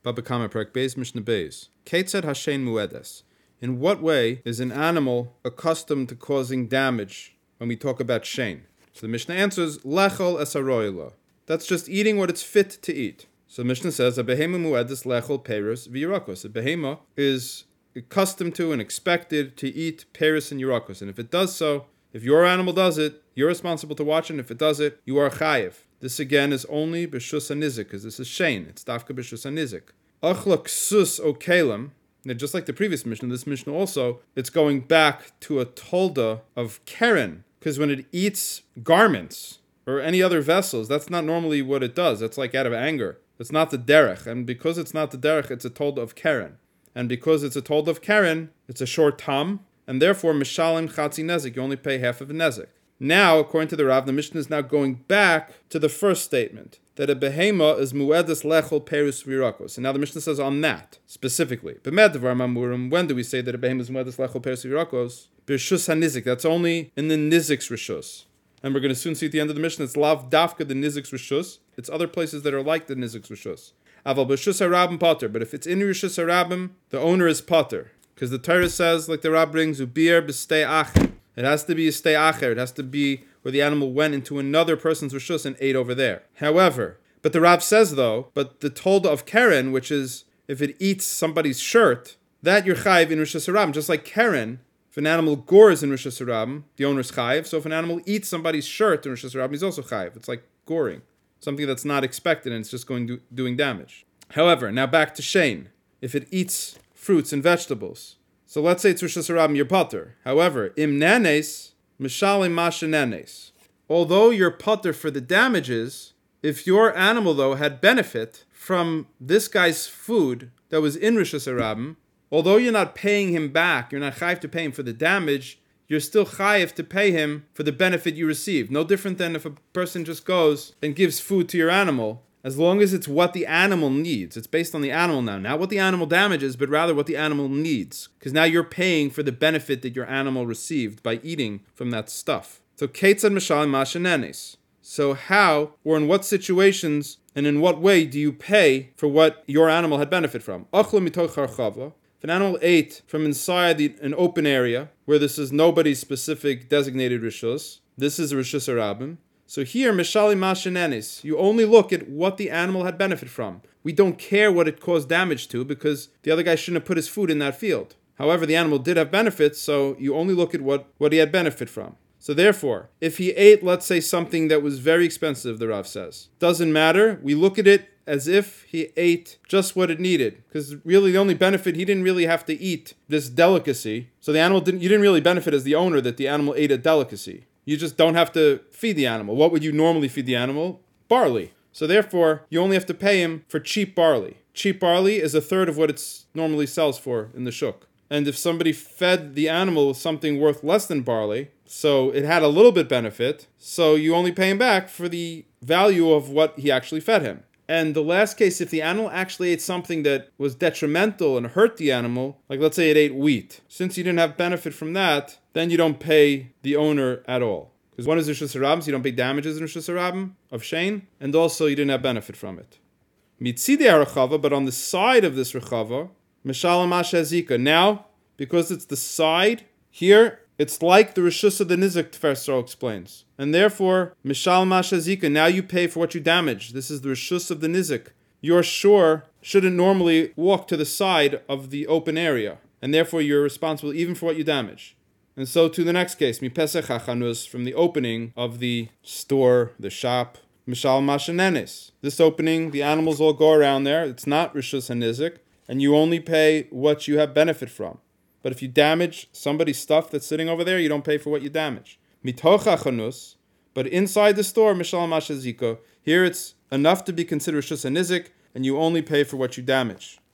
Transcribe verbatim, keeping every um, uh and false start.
Baba Kama Perek Beis Mishnah Beis. Ketzad Hashen Muedes. In what way is an animal accustomed to causing damage when we talk about shein? So the Mishnah answers, Lechol es haroila. That's just eating what it's fit to eat. So the Mishnah says, a behema muedes lechol perus v'yirakos. A behema is accustomed to and expected to eat perus and yirakos. And if it does so, if your animal does it, you're responsible to watch it. And if it does it, you are chayiv. This again is only b'shus hanizik, because this is shein. It's dafka b'shus hanizik. Achla ksus o kelim. Now, just like the previous Mishnah, this Mishnah also, it's going back to a tolda of keren. Because when it eats garments or any other vessels, that's not normally what it does. That's like out of anger. It's not the derech. And because it's not the derech, it's a tolda of keren. And because it's a tolda of keren, it's a short tam. And therefore, mishalim chatzi nezik, you only pay half of a nezik. Now, according to the Rav, the Mishnah is now going back to the first statement, that a behema is muedes lechol perus virakos. And now the Mishnah says on that, specifically. B'medvar mamurim, when do we say that a behema is muedes lechol perus virakos? B'shus hanizik, that's only in the nizik's rishus. And we're going to soon see at the end of the Mishnah, it's lav dafka the nizik's rishus. It's other places that are like the nizik's rishus. Aval b'shus harabim pater, but if it's in rishus harabim, the owner is pater. Because the Torah says, like the Rab brings, ubir b'stei acher. It has to be a stei acher. It has to be where the animal went into another person's rishus and ate over there. However, but the Rab says though, but the tolda of keren, which is if it eats somebody's shirt, that you're chayiv in rishus harabim. Just like keren, if an animal gores in rishus harabim, the owner's chayiv. So if an animal eats somebody's shirt in rishus harabim, he's also chayiv. It's like goring, something that's not expected and it's just going do, doing damage. However, now back to shein. If it eats fruits and vegetables. So let's say it's rishus harabim, you're pater. However, im nanes, mishalim masha nanes. Although you're pater for the damages, if your animal though had benefit from this guy's food that was in rishus harabim, although you're not paying him back, you're not chayiv to pay him for the damage, you're still chayiv to pay him for the benefit you received. No different than if a person just goes and gives food to your animal. As long as it's what the animal needs. It's based on the animal now. Not what the animal damages, but rather what the animal needs. Because now you're paying for the benefit that your animal received by eating from that stuff. So, Ketzad Mishalim Mashanenes. So how, or in what situations, and in what way do you pay for what your animal had benefit from? Achla mitoch harchavla. If an animal ate from inside the, an open area, where this is nobody's specific designated rishus, this is rishus harabim. So here, Mishali Mashanenis, you only look at what the animal had benefit from. We don't care what it caused damage to because the other guy shouldn't have put his food in that field. However, the animal did have benefits, so you only look at what, what he had benefit from. So therefore, if he ate, let's say, something that was very expensive, the Rav says, doesn't matter. We look at it as if he ate just what it needed. Because really the only benefit, he didn't really have to eat this delicacy. So the animal didn't, you didn't really benefit as the owner that the animal ate a delicacy. You just don't have to feed the animal. What would you normally feed the animal? Barley. So therefore, you only have to pay him for cheap barley. Cheap barley is a third of what it normally sells for in the shuk. And if somebody fed the animal with something worth less than barley, so it had a little bit benefit, so you only pay him back for the value of what he actually fed him. And the last case, if the animal actually ate something that was detrimental and hurt the animal, like let's say it ate wheat, since you didn't have benefit from that, then you don't pay the owner at all. Because one is rishus harabim, so you don't pay damages in rishus harabim of shein, and also you didn't have benefit from it. Mitzidei harachava, but on the side of this rechava, mishalim ashazika. Now, because it's the side, here, it's like the rishus of the nizik, Tfersro explains. And therefore, mishal mashazika, now you pay for what you damage. This is the rishus of the nizik. Your shore shouldn't normally walk to the side of the open area. And therefore, you're responsible even for what you damage. And so to the next case, mi pesach hachanus, from the opening of the store, the shop, mishal mashanenes. This opening, the animals all go around there. It's not rishus hanizik. And you only pay what you have benefit from. But if you damage somebody's stuff that's sitting over there, you don't pay for what you damage. Mitoch hachanus, but inside the store, mishal mashazika, here it's enough to be considered rishus hanizik, and you only pay for what you damage.